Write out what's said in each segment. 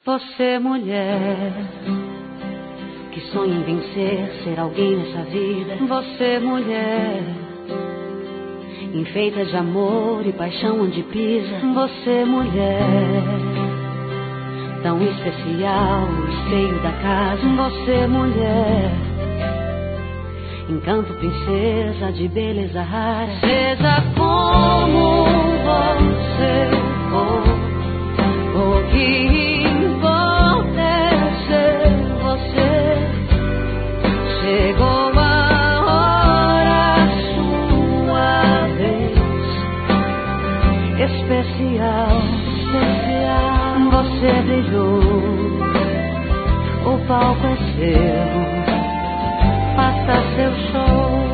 Você, mulher, que sonha em vencer, ser alguém nessa vida. Você, mulher, enfeita de amor e paixão onde pisa. Você, mulher, tão especial, o esteio da casa. Você, mulher, encanto, princesa de beleza rara. Seja como você for, o que importa é ser você. Chegou a hora, sua vez. Especial, especial. Você brilhou, o palco é seu. Faça seu show.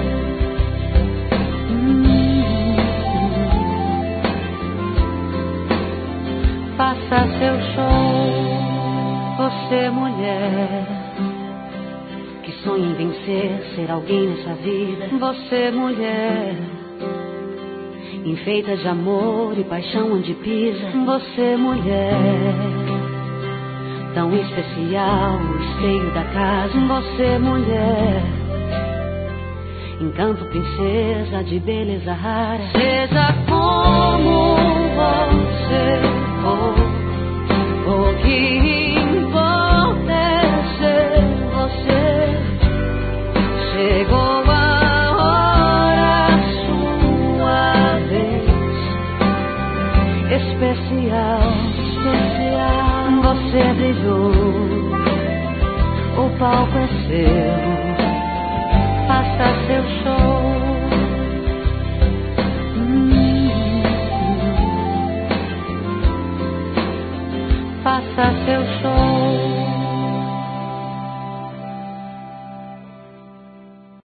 Faça seu show. Você, mulher, que sonha em vencer, ser alguém nessa vida. Você, mulher, enfeita de amor e paixão onde pisa. Você, mulher, tão especial, o esteio da casa. Você, mulher, encanto, princesa de beleza rara. Seja como você for, o que importa é ser você. Chegou a hora, sua vez. Especial, especial. Você brilhou, o palco é seu. Faça seu show. Faça seu show.